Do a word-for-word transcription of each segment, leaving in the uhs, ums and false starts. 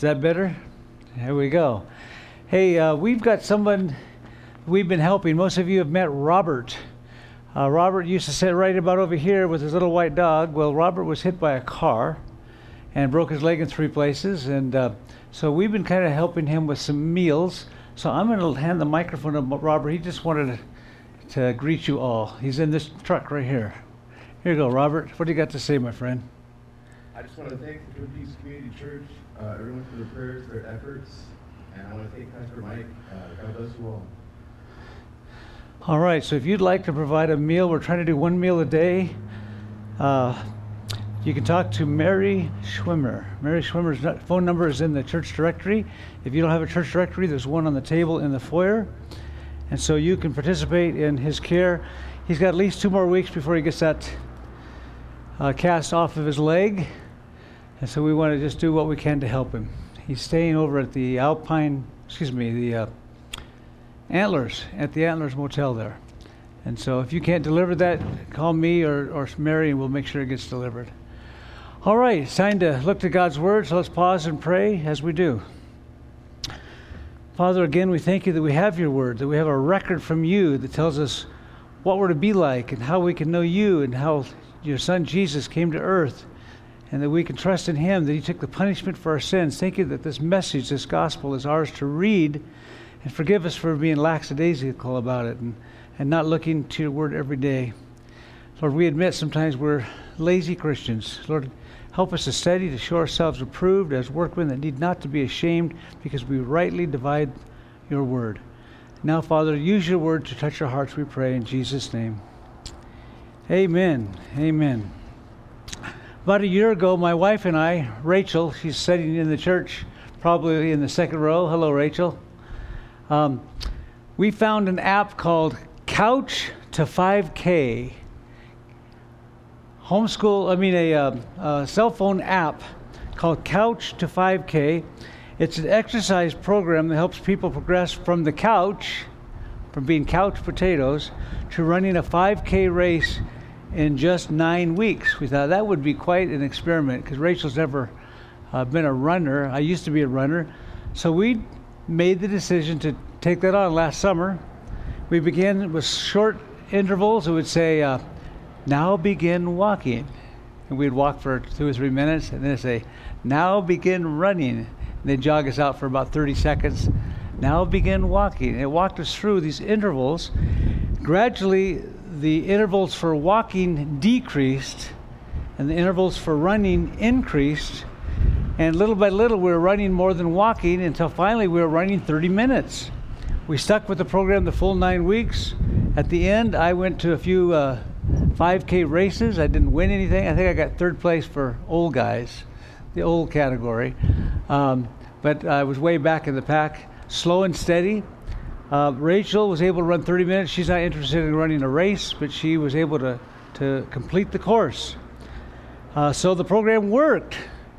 Is that better? Here we go. Hey, uh, we've got someone we've been helping. Most of you have met Robert. Uh, Robert used to sit right about over here with his little white dog. Well, Robert was hit by a car and broke his leg in three places. And uh, so we've been kind of helping him with some meals. So I'm going to hand the microphone to Robert. He just wanted to, to greet you all. He's in this truck right here. Here you go, Robert. What do you got to say, my friend? I just want to thank the Good Peace Community Church, uh, everyone for their prayers, their efforts, and I want to thank Pastor Mike. Uh, God bless you all. All right, so if you'd like to provide a meal, we're trying to do one meal a day. Uh, you can talk to Mary Schwimmer. Mary Schwimmer's phone number is in the church directory. If you don't have a church directory, there's one on the table in the foyer. And so you can participate in his care. He's got at least two more weeks before he gets that uh, cast off of his leg. And so we want to just do what we can to help him. He's staying over at the Alpine, excuse me, the uh, Antlers, at the Antlers Motel there. And so if you can't deliver that, call me or, or Mary and we'll make sure it gets delivered. All right, it's time to look to God's Word, so let's pause and pray as we do. Father, again, we thank you that we have your Word, that we have a record from you that tells us what we're to be like and how we can know you and how your Son Jesus came to earth, and that we can trust in him, that he took the punishment for our sins. Thank you that this message, this gospel, is ours to read, and forgive us for being lackadaisical about it and, and not looking to your word every day. Lord, we admit sometimes we're lazy Christians. Lord, help us to study, to show ourselves approved as workmen that need not to be ashamed because we rightly divide your word. Now, Father, use your word to touch our hearts, we pray, in Jesus' name. Amen. Amen. About a year ago, my wife and I, Rachel, she's sitting in the church, probably in the second row. Hello, Rachel. Um, we found an app called Couch to five K. Homeschool, I mean a, uh, a cell phone app called Couch to five K. It's an exercise program that helps people progress from the couch, from being couch potatoes, to running a five K race in just nine weeks. We thought that would be quite an experiment because Rachel's never uh, been a runner. I used to be a runner. So we made the decision to take that on last summer. We began with short intervals. It would say, uh, now begin walking. And we'd walk for two or three minutes and then say, now begin running. And they'd jog us out for about thirty seconds. Now begin walking. And it walked us through these intervals. Gradually, the intervals for walking decreased and the intervals for running increased. And little by little, we were running more than walking until finally we were running thirty minutes. We stuck with the program the full nine weeks. At the end, I went to a few uh, five K races. I didn't win anything. I think I got third place for old guys, the old category. Um, but I was way back in the pack, slow and steady. Uh, Rachel was able to run thirty minutes. She's not interested in running a race, but she was able to, to complete the course. Uh, so the program worked.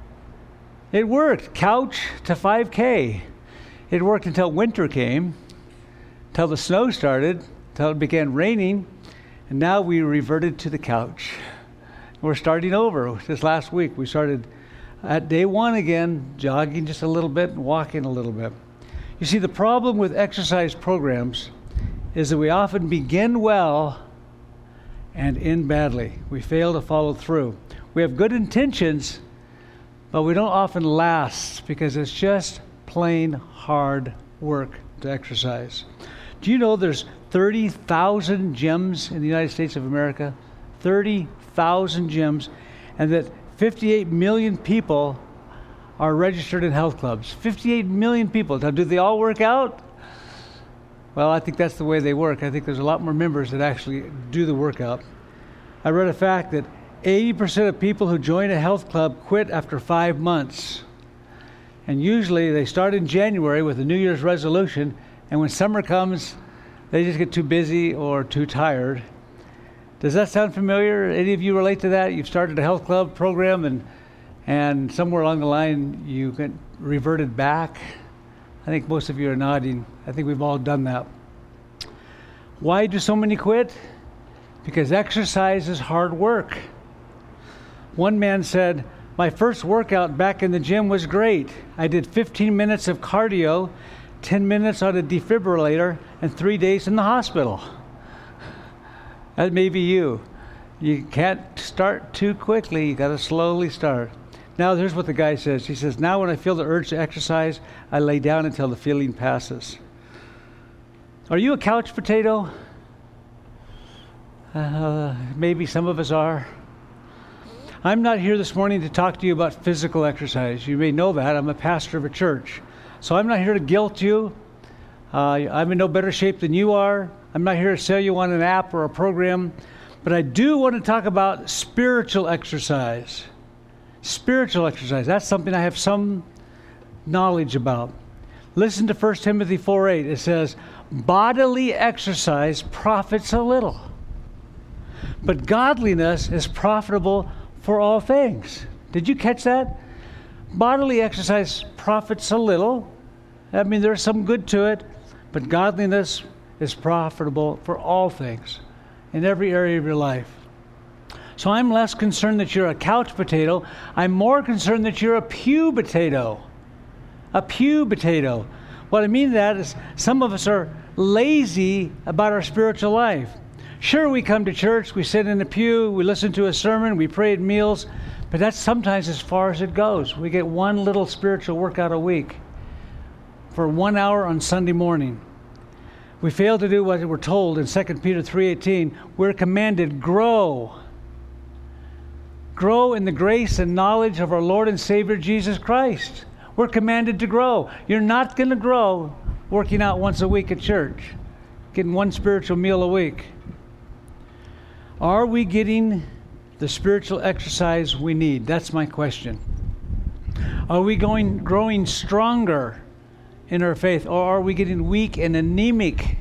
It worked. Couch to five K. It worked until winter came, until the snow started, until it began raining, and now we reverted to the couch. We're starting over. This last week we started at day one again, jogging just a little bit and walking a little bit. You see, the problem with exercise programs is that we often begin well and end badly. We fail to follow through. We have good intentions, but we don't often last because it's just plain hard work to exercise. Do you know there's thirty thousand gyms in the United States of America? thirty thousand gyms, and that fifty-eight million people are registered in health clubs. fifty-eight million people. Now, do they all work out? Well, I think that's the way they work. I think there's a lot more members that actually do the workout. I read a fact that eighty percent of people who join a health club quit after five months. And usually they start in January with a New Year's resolution, and when summer comes, they just get too busy or too tired. Does that sound familiar? Any of you relate to that? You've started a health club program and and somewhere along the line you get reverted back. I think most of you are nodding. I think we've all done that. Why do so many quit? Because exercise is hard work. One man said, My first workout back in the gym was great. I did fifteen minutes of cardio, ten minutes on a defibrillator, and three days in the hospital. That may be you. You can't start too quickly. You got to slowly start. Now, here's what the guy says. He says, now when I feel the urge to exercise, I lay down until the feeling passes. Are you a couch potato? Uh, maybe some of us are. I'm not here this morning to talk to you about physical exercise. You may know that. I'm a pastor of a church. So I'm not here to guilt you. Uh, I'm in no better shape than you are. I'm not here to sell you on an app or a program. But I do want to talk about spiritual exercise. Spiritual exercise. That's something I have some knowledge about. Listen to First Timothy four eight. It says, bodily exercise profits a little, but godliness is profitable for all things. Did you catch that? Bodily exercise profits a little. I mean, there's some good to it, but godliness is profitable for all things in every area of your life. So I'm less concerned that you're a couch potato. I'm more concerned that you're a pew potato. A pew potato. What I mean by that is some of us are lazy about our spiritual life. Sure, we come to church, we sit in the pew, we listen to a sermon, we pray at meals, but that's sometimes as far as it goes. We get one little spiritual workout a week for one hour on Sunday morning. We fail to do what we're told in Second Peter three eighteen. We're commanded, grow. Grow in the grace and knowledge of our Lord and Savior Jesus Christ. We're commanded to grow. You're not going to grow working out once a week at church, getting one spiritual meal a week. Are we getting the spiritual exercise we need? That's my question. Are we going growing stronger in our faith, or are we getting weak and anemic?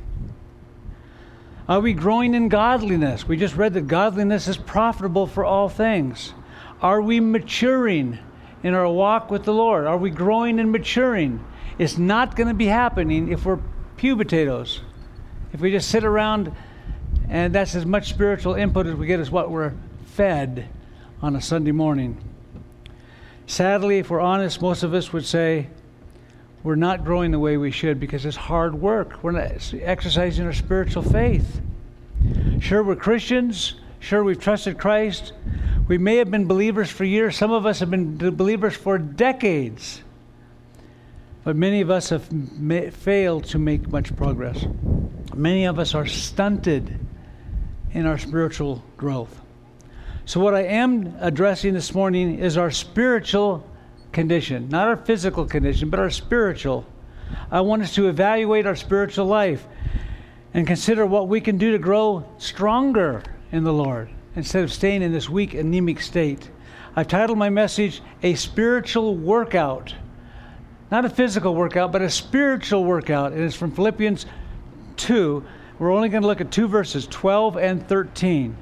Are we growing in godliness? We just read that godliness is profitable for all things. Are we maturing in our walk with the Lord? Are we growing and maturing? It's not going to be happening if we're pew potatoes. If we just sit around and that's as much spiritual input as we get as what we're fed on a Sunday morning. Sadly, if we're honest, most of us would say we're not growing the way we should because it's hard work. We're not exercising our spiritual faith. Sure, we're Christians. Sure, we've trusted Christ. We may have been believers for years. Some of us have been believers for decades. But many of us have ma- failed to make much progress. Many of us are stunted in our spiritual growth. So what I am addressing this morning is our spiritual condition, not our physical condition, but our spiritual. I want us to evaluate our spiritual life and consider what we can do to grow stronger in the Lord instead of staying in this weak, anemic state. I've titled my message, A Spiritual Workout. Not a physical workout, but a spiritual workout. And it's from Philippians two. We're only going to look at two verses, twelve and thirteen.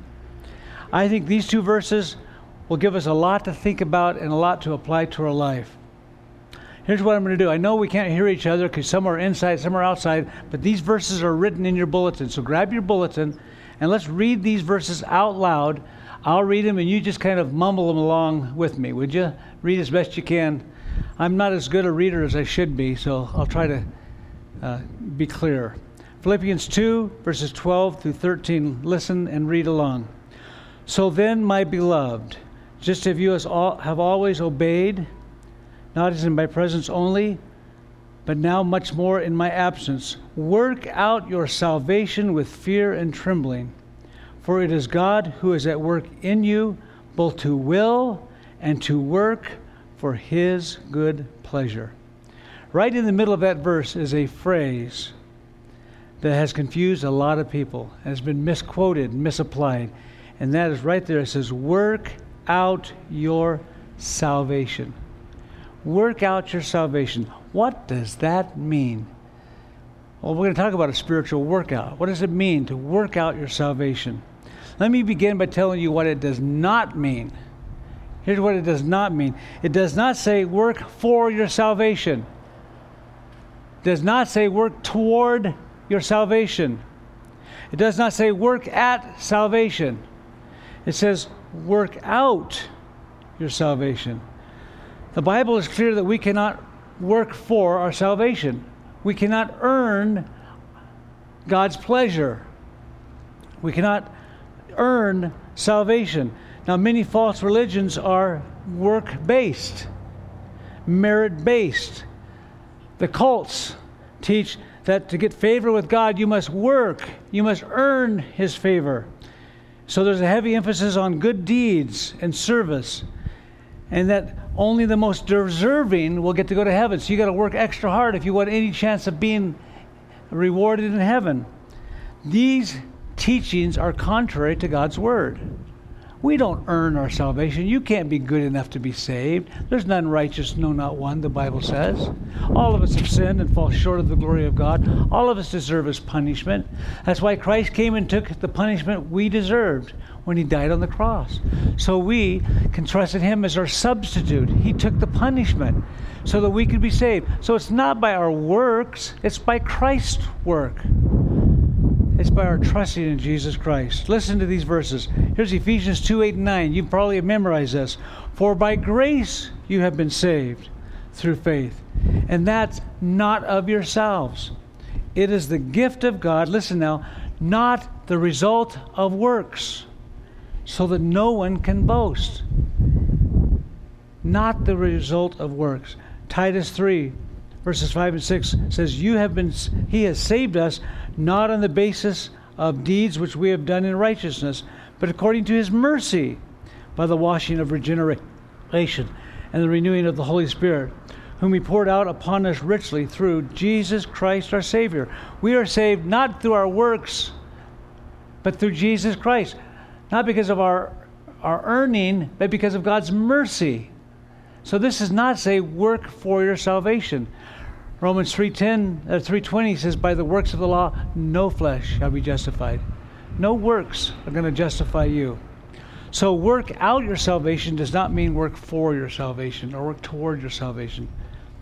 I think these two verses will give us a lot to think about and a lot to apply to our life. Here's what I'm going to do. I know we can't hear each other because some are inside, some are outside, but these verses are written in your bulletin. So grab your bulletin and let's read these verses out loud. I'll read them and you just kind of mumble them along with me. Would you? Read as best you can. I'm not as good a reader as I should be, so I'll try to uh, be clear. Philippians two, verses twelve through thirteen. Listen and read along. So then, my beloved, just as you have always obeyed, not as in my presence only, but now much more in my absence, work out your salvation with fear and trembling. For it is God who is at work in you, both to will and to work for His good pleasure. Right in the middle of that verse is a phrase that has confused a lot of people, has been misquoted, misapplied. And that is right there. It says, work out your salvation. Work out your salvation. What does that mean? Well, we're going to talk about a spiritual workout. What does it mean to work out your salvation? Let me begin by telling you what it does not mean. Here's what it does not mean. It does not say work for your salvation. It does not say work toward your salvation. It does not say work at salvation. It says work out your salvation. The Bible is clear that we cannot work for our salvation. We cannot earn God's pleasure. We cannot earn salvation. Now, many false religions are work-based, merit-based. The cults teach that to get favor with God, you must work. You must earn His favor. So there's a heavy emphasis on good deeds and service, and that only the most deserving will get to go to heaven. So you got to work extra hard if you want any chance of being rewarded in heaven. These teachings are contrary to God's Word. We don't earn our salvation. You can't be good enough to be saved. There's none righteous, no, not one, the Bible says. All of us have sinned and fall short of the glory of God. All of us deserve His punishment. That's why Christ came and took the punishment we deserved when He died on the cross. So we can trust in Him as our substitute. He took the punishment so that we could be saved. So it's not by our works, it's by Christ's work. It's by our trusting in Jesus Christ. Listen to these verses. Here's Ephesians two, eight, and nine. You probably have memorized this. For by grace you have been saved through faith. And that's not of yourselves. It is the gift of God, listen now, not the result of works, so that no one can boast. Not the result of works. Titus three, verses five and six says, You have been, He has saved us, not on the basis of deeds which we have done in righteousness, but according to His mercy, by the washing of regeneration and the renewing of the Holy Spirit, whom He poured out upon us richly through Jesus Christ our Savior. We are saved not through our works, but through Jesus Christ. Not because of our, our earning, but because of God's mercy. So this does not say work for your salvation. Romans three ten, uh, three twenty says, by the works of the law, no flesh shall be justified. No works are going to justify you. So work out your salvation does not mean work for your salvation or work toward your salvation.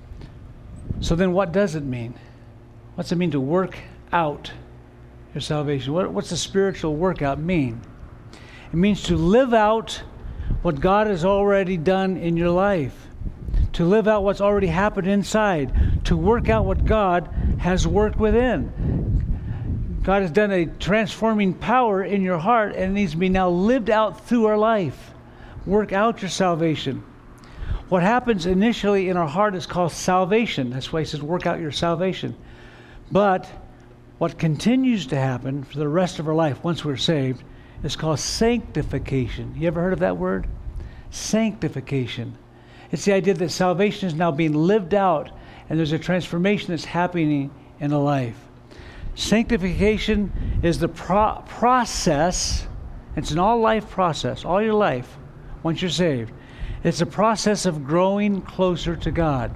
So then what does it mean? What's it mean to work out your salvation? What, what's the spiritual workout mean? It means to live out what God has already done in your life. To live out what's already happened inside. To work out what God has worked within. God has done a transforming power in your heart, and it needs to be now lived out through our life. Work out your salvation. What happens initially in our heart is called salvation. That's why He says work out your salvation. But what continues to happen for the rest of our life once we're saved is called sanctification. You ever heard of that word? Sanctification. It's the idea that salvation is now being lived out and there's a transformation that's happening in a life. Sanctification is the pro- process, it's an all-life process, all your life, once you're saved. It's a process of growing closer to God,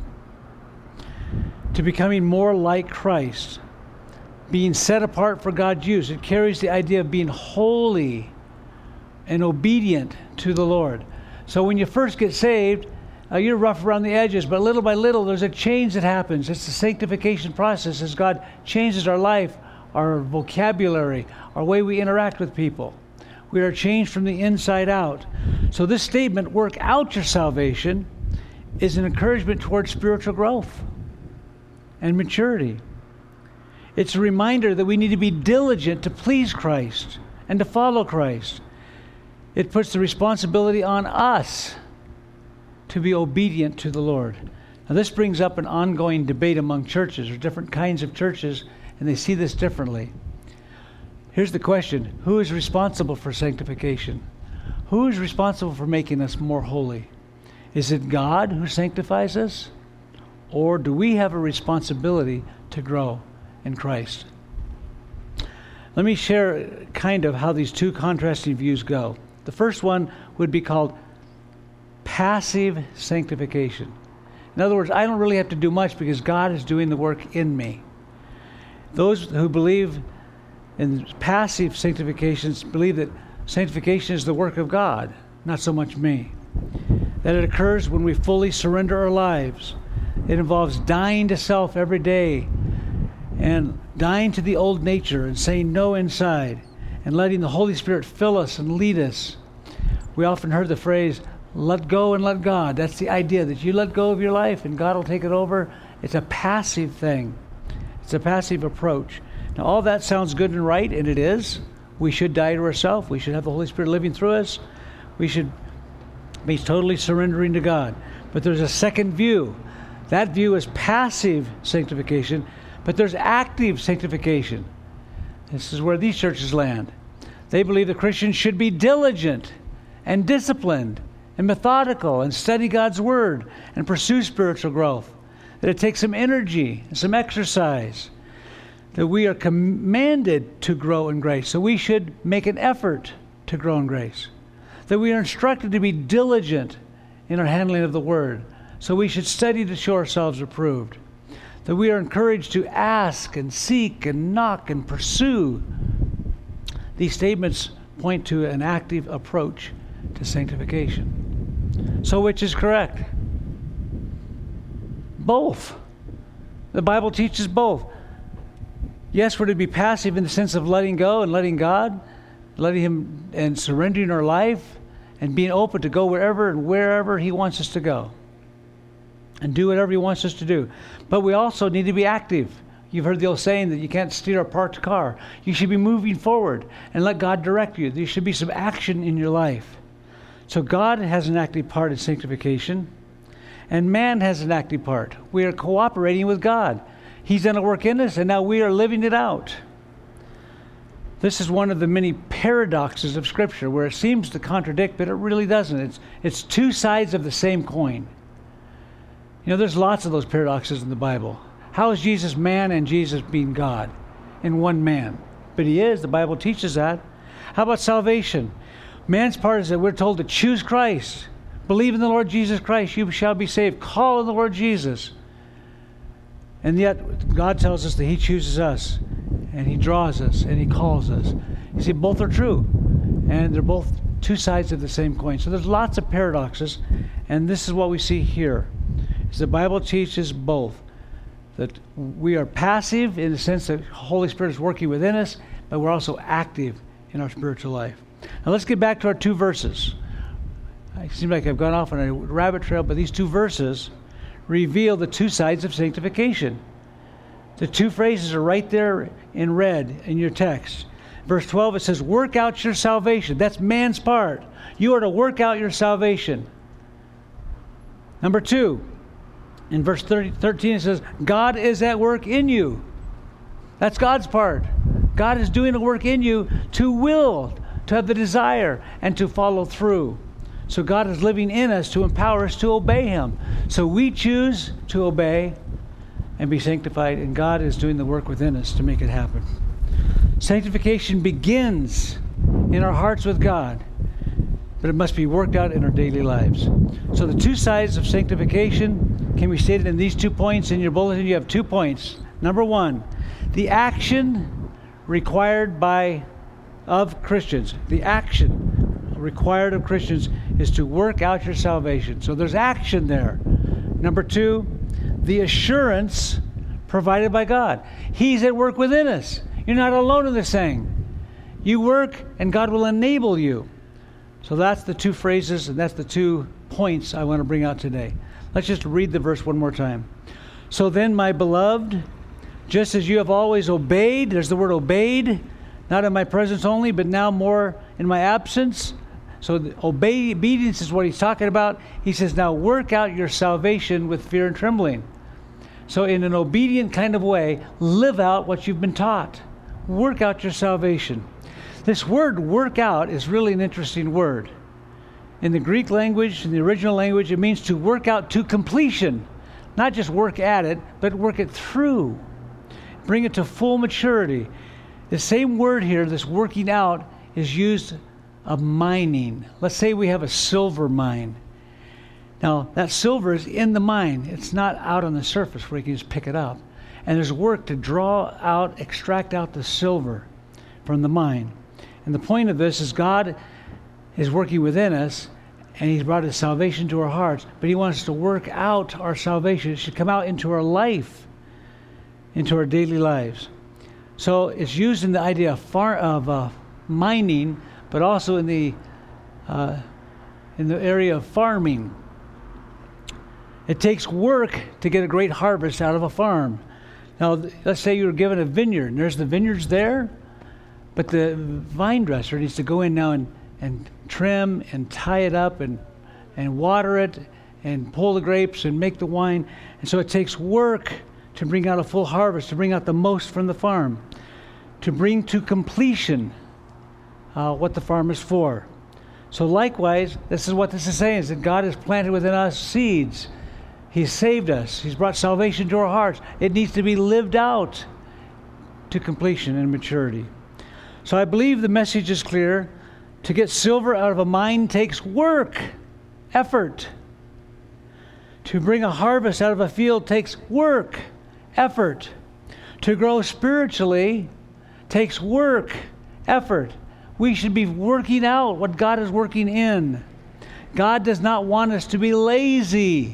to becoming more like Christ, being set apart for God's use. It carries the idea of being holy and obedient to the Lord. So when you first get saved, Uh, you're rough around the edges, but little by little, there's a change that happens. It's the sanctification process as God changes our life, our vocabulary, our way we interact with people. We are changed from the inside out. So this statement, work out your salvation, is an encouragement towards spiritual growth and maturity. It's a reminder that we need to be diligent to please Christ and to follow Christ. It puts the responsibility on us to be obedient to the Lord. Now this brings up an ongoing debate among churches. There's different kinds of churches, and they see this differently. Here's the question: who is responsible for sanctification? Who is responsible for making us more holy? Is it God who sanctifies us? Or do we have a responsibility to grow in Christ? Let me share kind of how these two contrasting views go. The first one would be called passive sanctification. In other words, I don't really have to do much because God is doing the work in me. Those who believe in passive sanctifications believe that sanctification is the work of God, not so much me. That it occurs when we fully surrender our lives. It involves dying to self every day and dying to the old nature and saying no inside and letting the Holy Spirit fill us and lead us. We often heard the phrase, let go and let God. That's the idea, that you let go of your life and God will take it over. It's a passive thing. It's a passive approach. Now, all that sounds good and right, and it is. We should die to ourselves. We should have the Holy Spirit living through us. We should be totally surrendering to God. But there's a second view. That view is passive sanctification, but there's active sanctification. This is where these churches land. They believe the Christians should be diligent and disciplined and methodical and study God's Word and pursue spiritual growth. That it takes some energy and some exercise. That we are commanded to grow in grace. So we should make an effort to grow in grace. That we are instructed to be diligent in our handling of the Word. So we should study to show ourselves approved. That we are encouraged to ask and seek and knock and pursue. These statements point to an active approach to sanctification. So which is correct? Both. The Bible teaches both. Yes, we're to be passive in the sense of letting go and letting God, letting Him and surrendering our life and being open to go wherever and wherever He wants us to go and do whatever He wants us to do. But we also need to be active. You've heard the old saying that you can't steer a parked car. You should be moving forward and let God direct you. There should be some action in your life. So God has an active part in sanctification, and man has an active part. We are cooperating with God. He's done a work in us, and now we are living it out. This is one of the many paradoxes of Scripture where it seems to contradict, but it really doesn't. It's, it's two sides of the same coin. You know, there's lots of those paradoxes in the Bible. How is Jesus man and Jesus being God in one man? But He is. The Bible teaches that. How about salvation? Man's part is that we're told to choose Christ. Believe in the Lord Jesus Christ, you shall be saved. Call on the Lord Jesus. And yet, God tells us that He chooses us, and He draws us, and He calls us. You see, both are true, and they're both two sides of the same coin. So there's lots of paradoxes, and this is what we see here. Is the Bible teaches both, that we are passive in the sense that the Holy Spirit is working within us, but we're also active in our spiritual life. Now let's get back to our two verses. It seems like I've gone off on a rabbit trail, but these two verses reveal the two sides of sanctification. The two phrases are right there in red in your text. Verse twelve, it says, work out your salvation. That's man's part. You are to work out your salvation. Number two, in verse thirteen, it says, God is at work in you. That's God's part. God is doing a work in you to will, to have the desire, and to follow through. So God is living in us to empower us to obey Him. So we choose to obey and be sanctified, and God is doing the work within us to make it happen. Sanctification begins in our hearts with God, but it must be worked out in our daily lives. So the two sides of sanctification can be stated in these two points. In your bulletin, you have two points. Number one, the action required by of Christians. The action required of Christians is to work out your salvation. So there's action there. Number two, the assurance provided by God. He's at work within us. You're not alone in this thing. You work and God will enable you. So that's the two phrases and that's the two points I want to bring out today. Let's just read the verse one more time. So then, my beloved, just as you have always obeyed, there's the word obeyed, not in my presence only, but now more in my absence. So the obey, obedience is what he's talking about. He says, now work out your salvation with fear and trembling. So in an obedient kind of way, live out what you've been taught. Work out your salvation. This word work out is really an interesting word. In the Greek language, in the original language, it means to work out to completion. Not just work at it, but work it through. Bring it to full maturity. The same word here, this working out, is used of mining. Let's say we have a silver mine. Now, that silver is in the mine. It's not out on the surface where you can just pick it up. And there's work to draw out, extract out the silver from the mine. And the point of this is God is working within us, and He's brought His salvation to our hearts, but He wants us to work out our salvation. It should come out into our life, into our daily lives. So it's used in the idea of, far, of uh, mining, but also in the uh, in the area of farming. It takes work to get a great harvest out of a farm. Now, let's say you were given a vineyard, and there's the vineyards there, but the vine dresser needs to go in now and, and trim and tie it up and, and water it and pull the grapes and make the wine. And so it takes work to bring out a full harvest, to bring out the most from the farm, to bring to completion uh, what the farm is for. So likewise, this is what this is saying, is that God has planted within us seeds. He's saved us. He's brought salvation to our hearts. It needs to be lived out to completion and maturity. So I believe the message is clear. To get silver out of a mine takes work, effort. To bring a harvest out of a field takes work, effort. To grow spiritually takes work, effort. We should be working out what God is working in. God does not want us to be lazy,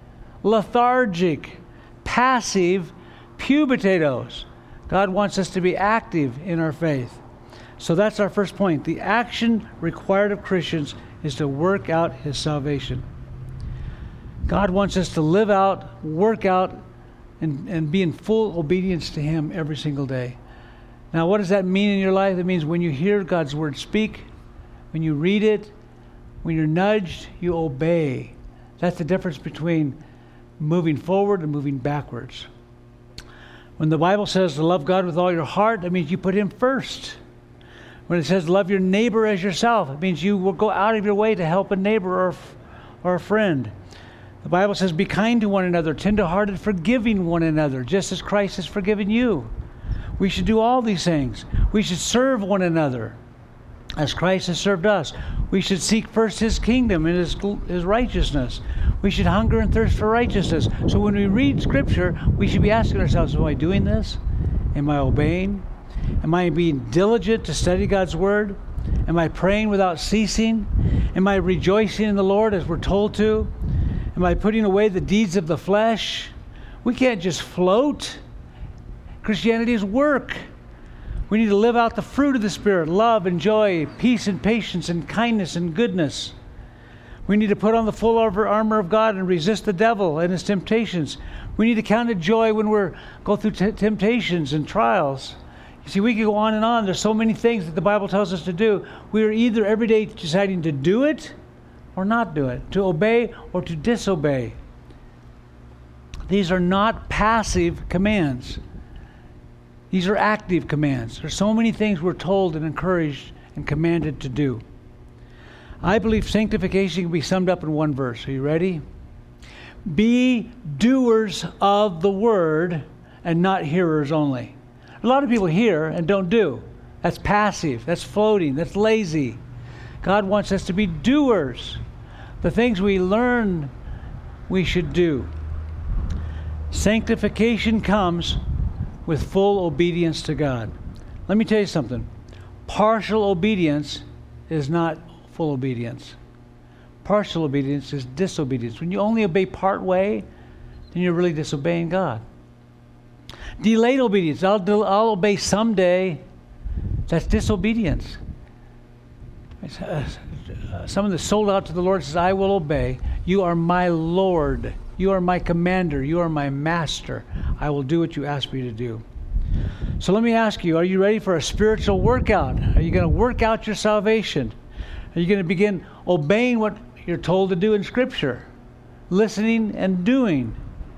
lethargic, passive, pew potatoes. God wants us to be active in our faith. So that's our first point. The action required of Christians is to work out His salvation. God wants us to live out, work out, and, and be in full obedience to Him every single day. Now, what does that mean in your life? It means when you hear God's Word speak, when you read it, when you're nudged, you obey. That's the difference between moving forward and moving backwards. When the Bible says to love God with all your heart, that means you put Him first. When it says love your neighbor as yourself, it means you will go out of your way to help a neighbor or, or a friend. The Bible says be kind to one another, tenderhearted, forgiving one another, just as Christ has forgiven you. We should do all these things. We should serve one another as Christ has served us. We should seek first His kingdom and His, His righteousness. We should hunger and thirst for righteousness. So when we read Scripture, we should be asking ourselves, am I doing this? Am I obeying? Am I being diligent to study God's Word? Am I praying without ceasing? Am I rejoicing in the Lord as we're told to? Am I putting away the deeds of the flesh? We can't just float. Christianity is work. We need to live out the fruit of the Spirit, love and joy, peace and patience and kindness and goodness. We need to put on the full armor of God and resist the devil and his temptations. We need to count it joy when we go through t- temptations and trials. You see, we can go on and on. There's so many things that the Bible tells us to do. We are either every day deciding to do it or not do it, to obey or to disobey. These are not passive commands. These are active commands. There's so many things we're told and encouraged and commanded to do. I believe sanctification can be summed up in one verse. Are you ready? Be doers of the word and not hearers only. A lot of people hear and don't do. That's passive. That's floating. That's lazy. God wants us to be doers. The things we learn, we should do. Sanctification comes with full obedience to God. Let me tell you something. Partial obedience is not full obedience. Partial obedience is disobedience. When you only obey part way, then you're really disobeying God. Delayed obedience. I'll, do, I'll obey someday. That's disobedience. Uh, someone that's sold out to the Lord says, I will obey. You are my Lord. You are my commander. You are my master. I will do what you ask me to do. So let me ask you, are you ready for a spiritual workout? Are you going to work out your salvation? Are you going to begin obeying what you're told to do in Scripture? Listening and doing.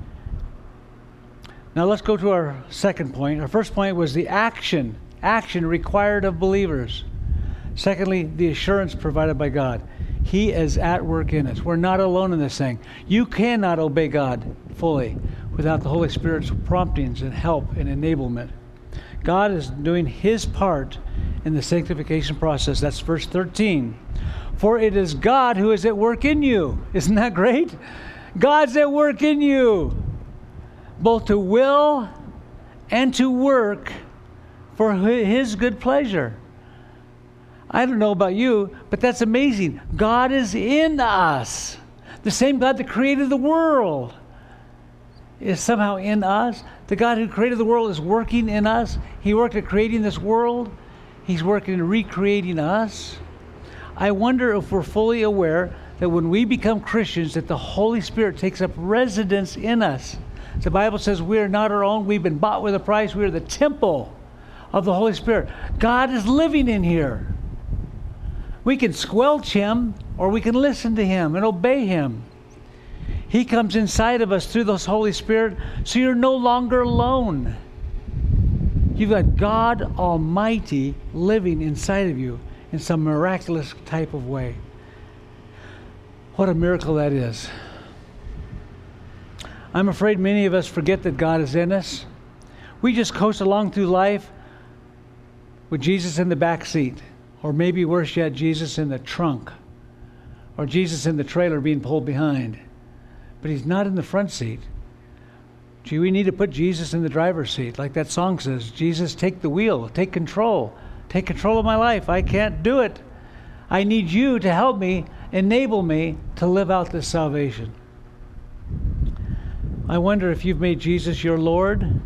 Now let's go to our second point. Our first point was the action. Action required of believers. Secondly, the assurance provided by God. He is at work in us. We're not alone in this thing. You cannot obey God fully without the Holy Spirit's promptings and help and enablement. God is doing His part in the sanctification process. That's verse thirteen. For it is God who is at work in you. Isn't that great? God's at work in you, both to will and to work for His good pleasure. I don't know about you, but that's amazing. God is in us. The same God that created the world is somehow in us. The God who created the world is working in us. He worked at creating this world. He's working in recreating us. I wonder if we're fully aware that when we become Christians, that the Holy Spirit takes up residence in us. The Bible says we are not our own. We've been bought with a price. We are the temple of the Holy Spirit. God is living in here. We can squelch Him, or we can listen to Him and obey Him. He comes inside of us through the Holy Spirit, so you're no longer alone. You've got God Almighty living inside of you in some miraculous type of way. What a miracle that is. I'm afraid many of us forget that God is in us. We just coast along through life with Jesus in the back seat, or maybe worse yet, Jesus in the trunk, or Jesus in the trailer being pulled behind. But He's not in the front seat. Gee, we need to put Jesus in the driver's seat. Like that song says, Jesus, take the wheel, take control. Take control of my life. I can't do it. I need you to help me, enable me to live out this salvation. I wonder if you've made Jesus your Lord,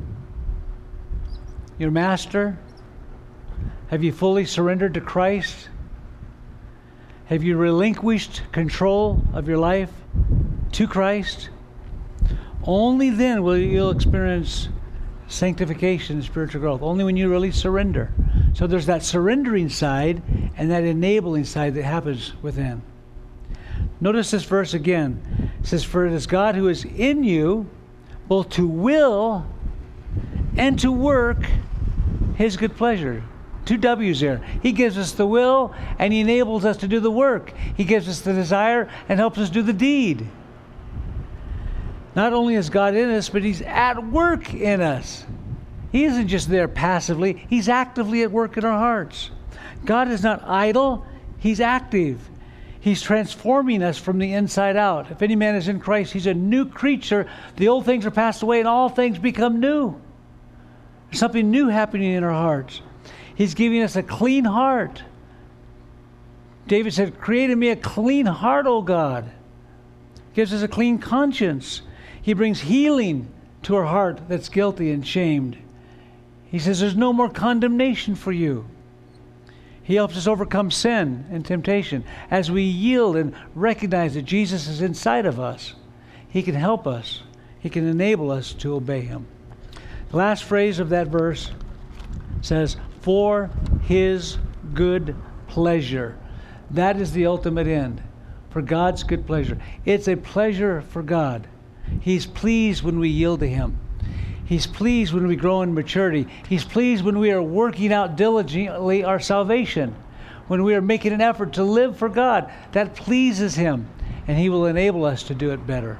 your Master. Have you fully surrendered to Christ? Have you relinquished control of your life to Christ? Only then will you experience sanctification and spiritual growth. Only when you really surrender. So there's that surrendering side and that enabling side that happens within. Notice this verse again. It says, for it is God who is in you, both to will and to work His good pleasure. Two W's there. He gives us the will and He enables us to do the work. He gives us the desire and helps us do the deed. Not only is God in us, but He's at work in us. He isn't just there passively. He's actively at work in our hearts. God is not idle. He's active. He's transforming us from the inside out. If any man is in Christ, he's a new creature. The old things are passed away and all things become new. There's something new happening in our hearts. He's giving us a clean heart. David said, create in me a clean heart, O God. Gives us a clean conscience. He brings healing to our heart that's guilty and shamed. He says there's no more condemnation for you. He helps us overcome sin and temptation. As we yield and recognize that Jesus is inside of us, He can help us. He can enable us to obey Him. The last phrase of that verse says, for His good pleasure. That is the ultimate end. For God's good pleasure. It's a pleasure for God. He's pleased when we yield to Him. He's pleased when we grow in maturity. He's pleased when we are working out diligently our salvation. When we are making an effort to live for God. That pleases Him. And He will enable us to do it better.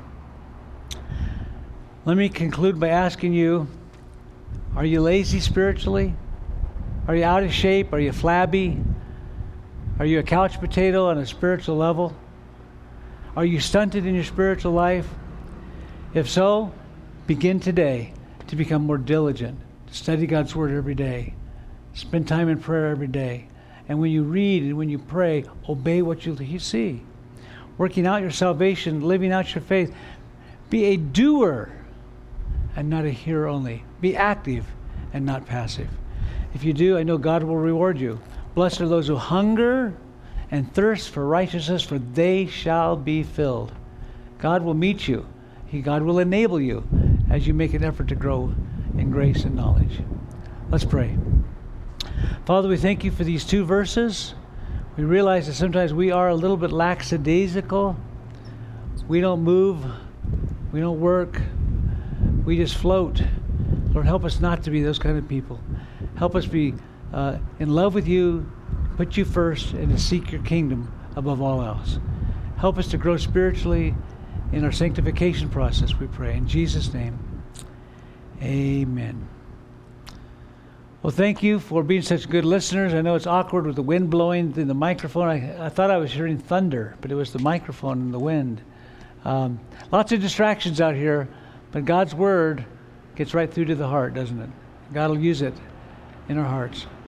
Let me conclude by asking you, are you lazy spiritually? Are you out of shape? Are you flabby? Are you a couch potato on a spiritual level? Are you stunted in your spiritual life? If so, begin today to become more diligent, to study God's Word every day, spend time in prayer every day, and when you read and when you pray, obey what you see. Working out your salvation, living out your faith. Be a doer and not a hearer only. Be active and not passive. If you do, I know God will reward you. Blessed are those who hunger and thirst for righteousness, for they shall be filled. God will meet you. He, God will enable you as you make an effort to grow in grace and knowledge. Let's pray. Father, we thank you for these two verses. We realize that sometimes we are a little bit lackadaisical. We don't move. We don't work. We just float. Lord, help us not to be those kind of people. Help us be uh, in love with you, put you first, and to seek your kingdom above all else. Help us to grow spiritually in our sanctification process, we pray. In Jesus' name, amen. Well, thank you for being such good listeners. I know it's awkward with the wind blowing in the microphone. I, I thought I was hearing thunder, but it was the microphone and the wind. Um, lots of distractions out here, but God's Word gets right through to the heart, doesn't it? God will use it in our hearts.